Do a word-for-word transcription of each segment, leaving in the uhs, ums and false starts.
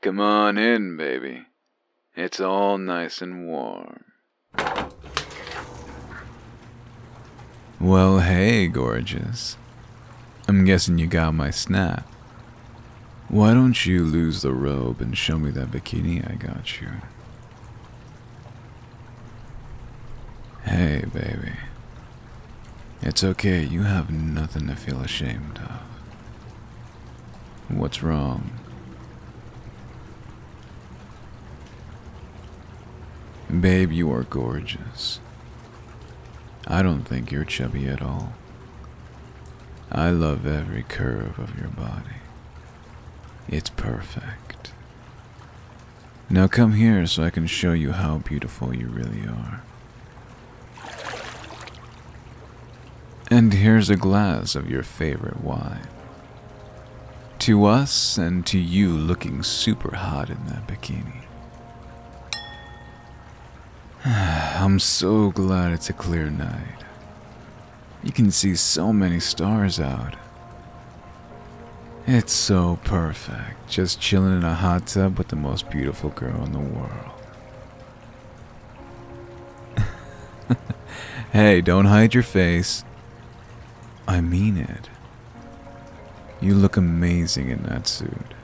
Come on in, baby. It's all nice and warm. Well, hey, gorgeous. I'm guessing you got my snap. Why don't you lose the robe and show me that bikini I got you? Hey, baby. It's okay, you have nothing to feel ashamed of. What's wrong? Babe, you are gorgeous. I don't think you're chubby at all. I love every curve of your body. It's perfect. Now come here so I can show you how beautiful you really are. And here's a glass of your favorite wine. To us and to you looking super hot in that bikini. I'm so glad it's a clear night. You can see so many stars out. It's so perfect, just chilling in a hot tub with the most beautiful girl in the world. Hey, don't hide your face. I mean it. You look amazing in that suit.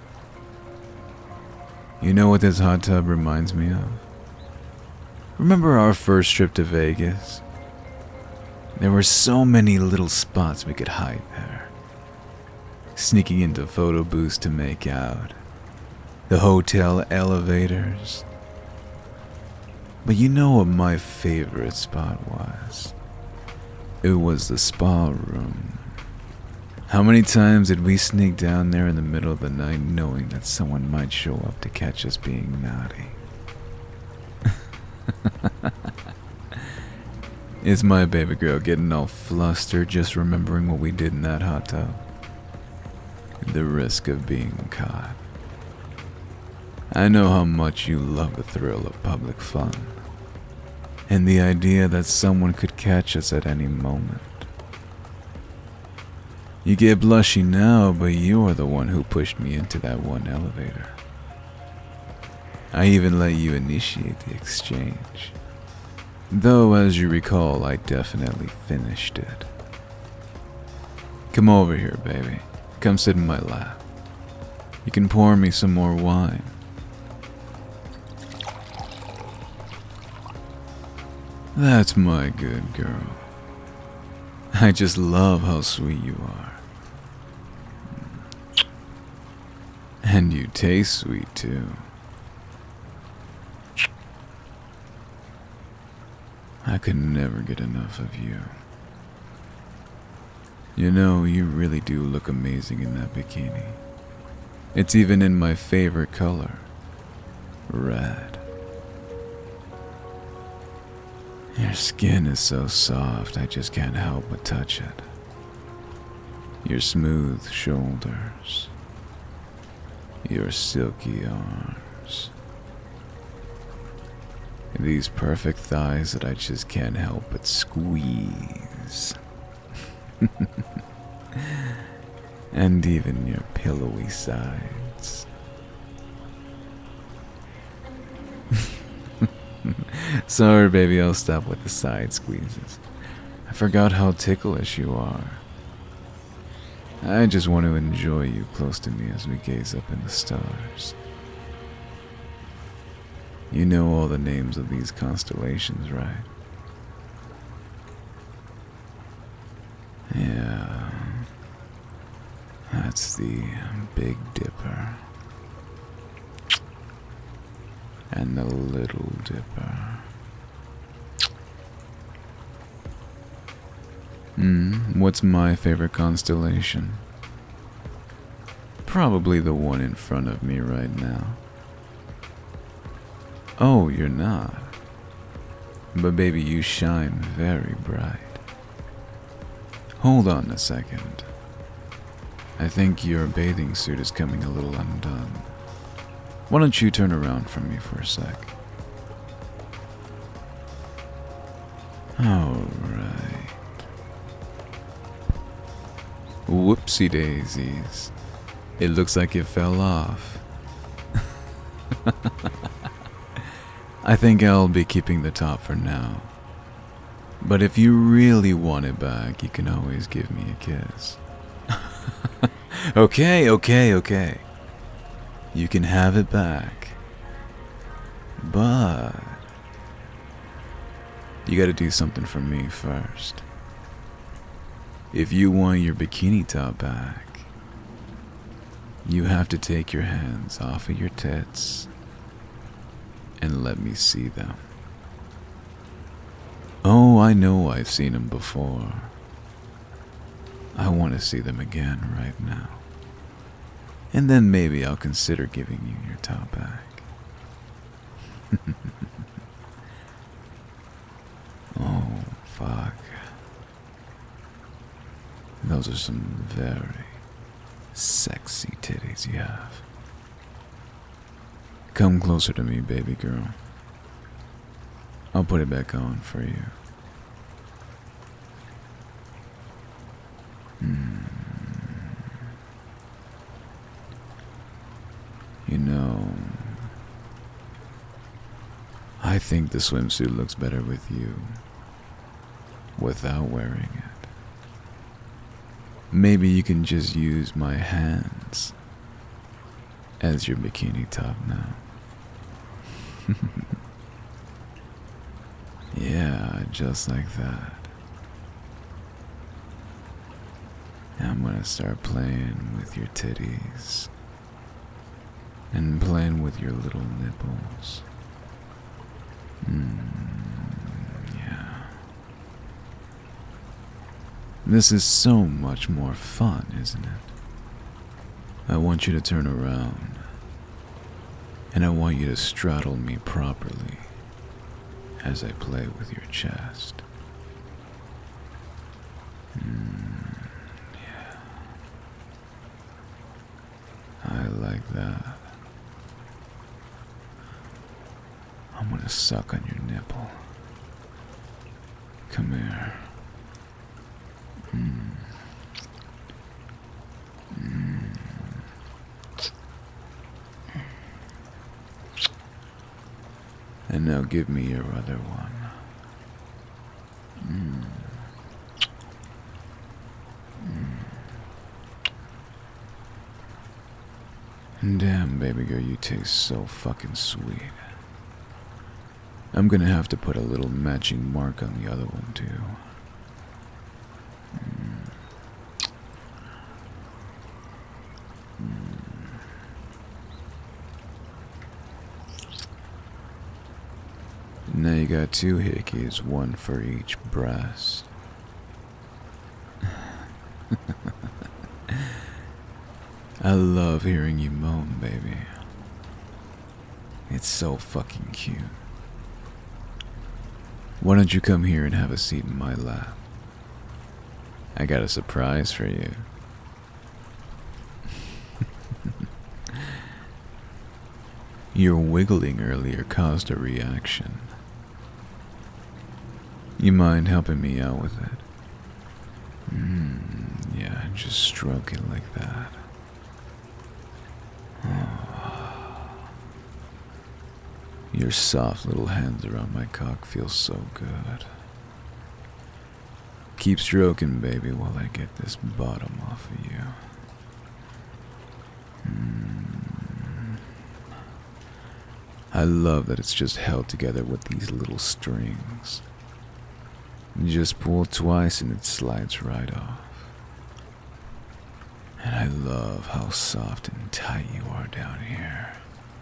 You know what this hot tub reminds me of? Remember our first trip to Vegas? There were so many little spots we could hide there. Sneaking into photo booths to make out. The hotel elevators. But you know what my favorite spot was? It was the spa room. How many times did we sneak down there in the middle of the night knowing that someone might show up to catch us being naughty? Is my baby girl getting all flustered just remembering what we did in that hot tub? The risk of being caught. I know how much you love the thrill of public fun, and the idea that someone could catch us at any moment. You get blushy now, but you're the one who pushed me into that one elevator. I even let you initiate the exchange. Though, as you recall, I definitely finished it. Come over here, baby. Come sit in my lap. You can pour me some more wine. That's my good girl. I just love how sweet you are. And you taste sweet too. I could never get enough of you. You know, you really do look amazing in that bikini. It's even in my favorite color, red. Your skin is so soft, I just can't help but touch it. Your smooth shoulders. Your silky arms. These perfect thighs that I just can't help but squeeze. And even your pillowy sides. Sorry, baby, I'll stop with the side squeezes. I forgot how ticklish you are. I just want to enjoy you close to me as we gaze up in the stars. You know all the names of these constellations, right? Yeah. That's the Big Dipper. And the Little Dipper. Hmm, what's my favorite constellation? Probably the one in front of me right now. Oh, you're not. But baby, you shine very bright. Hold on a second. I think your bathing suit is coming a little undone. Why don't you turn around from me for a sec? Alright. Whoopsie daisies. It looks like it fell off. I think I'll be keeping the top for now. But if you really want it back, you can always give me a kiss. Okay, okay, okay. You can have it back. But you gotta do something for me first. If you want your bikini top back, you have to take your hands off of your tits and let me see them. Oh, I know I've seen them before. I want to see them again right now. And then maybe I'll consider giving you your top back. Oh, fuck. Those are some very sexy titties you have. Come closer to me, baby girl. I'll put it back on for you. Mm. You know, I think the swimsuit looks better with you without wearing it. Maybe you can just use my hands as your bikini top now. Yeah, just like that. I'm gonna start playing with your titties and playing with your little nipples. Mm, yeah. This is so much more fun, isn't it? I want you to turn around, and I want you to straddle me properly as I play with your chest. Mm, yeah. I like that. I'm gonna suck on your nipple. Come here. Mm. Mm. And now give me your other one. Mm. Mm. Damn, baby girl, you taste so fucking sweet. I'm gonna have to put a little matching mark on the other one, too. Mm. Mm. Now you got two hickeys, one for each breast. I love hearing you moan, baby. It's so fucking cute. Why don't you come here and have a seat in my lap? I got a surprise for you. Your wiggling earlier caused a reaction. You mind helping me out with it? Mm, yeah, just stroke it like that. Oh. Your soft little hands around my cock feel so good. Keep stroking, baby, while I get this bottom off of you. Mm. I love that it's just held together with these little strings. You just pull twice and it slides right off. And I love how soft and tight you are down here.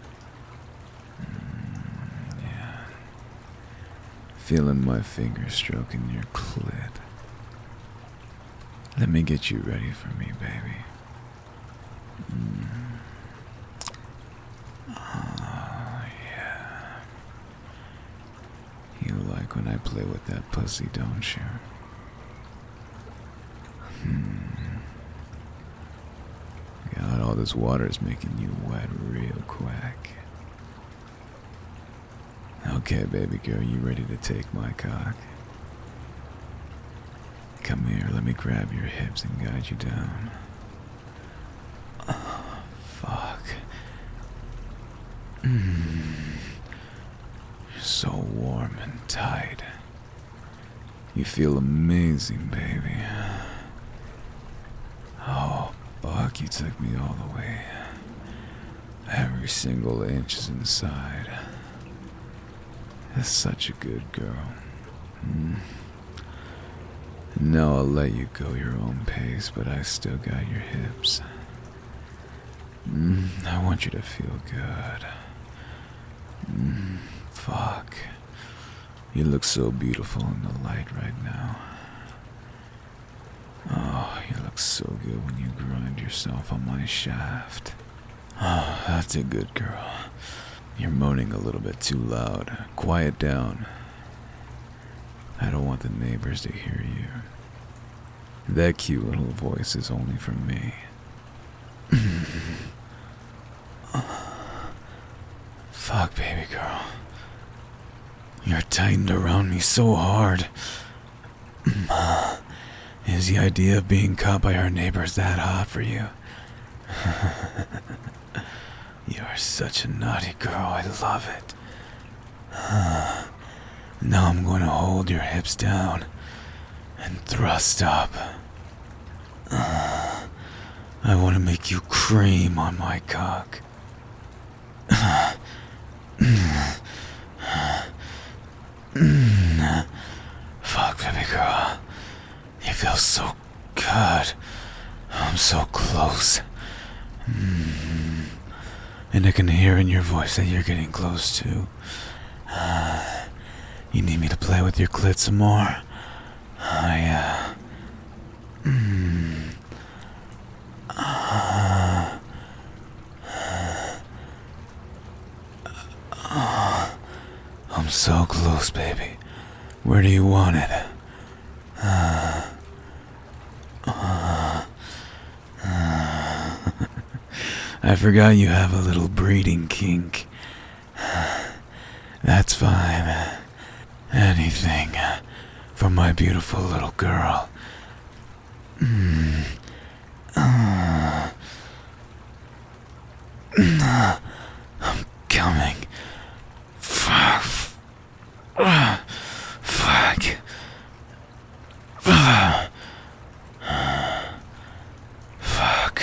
Mm, yeah. Feeling my fingers stroking your clit. Let me get you ready for me, baby. Mm. Oh, yeah. You like when I play with that pussy, don't you? Hmm. God, all this water is making you wet real quick. Okay, baby girl, you ready to take my cock? Come here, let me grab your hips and guide you down. Oh, fuck. Mm. You're so warm and tight. You feel amazing, baby. Oh, fuck, you took me all the way. Every single inch is inside. You're such a good girl. Mm. Now I'll let you go your own pace, but I still got your hips. Mm, I want you to feel good. Mm, fuck. You look so beautiful in the light right now. Oh, you look so good when you grind yourself on my shaft. Oh, that's a good girl. You're moaning a little bit too loud. Quiet down. I don't want the neighbors to hear you. That cute little voice is only for me. Fuck, baby girl. You're tightened around me so hard. Is the idea of being caught by our neighbors that hot for you? You are such a naughty girl, I love it. Now I'm going to hold your hips down and thrust up. I want to make you cream on my cock. Fuck, baby girl. You feel so good. I'm so close. Mm. And I can hear in your voice that you're getting close too. Uh, you need me to play with your clit some more? Oh, yeah. Mm. Uh, uh, I'm so close, baby. Where do you want it? Uh, uh, uh. I forgot you have a little breeding kink. That's fine. Anything for my beautiful little girl. Mm. Uh. I'm coming. Fuck. Fuck. Fuck. Fuck.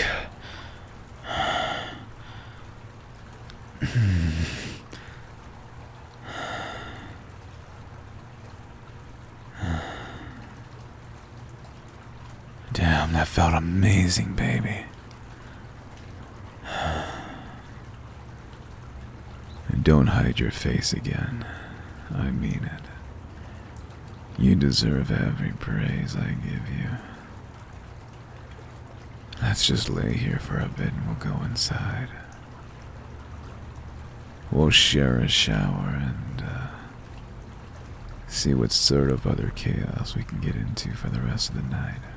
Damn, that felt amazing, baby. And don't hide your face again. I mean it. You deserve every praise I give you. Let's just lay here for a bit and we'll go inside. We'll share a shower and uh, see what sort of other chaos we can get into for the rest of the night.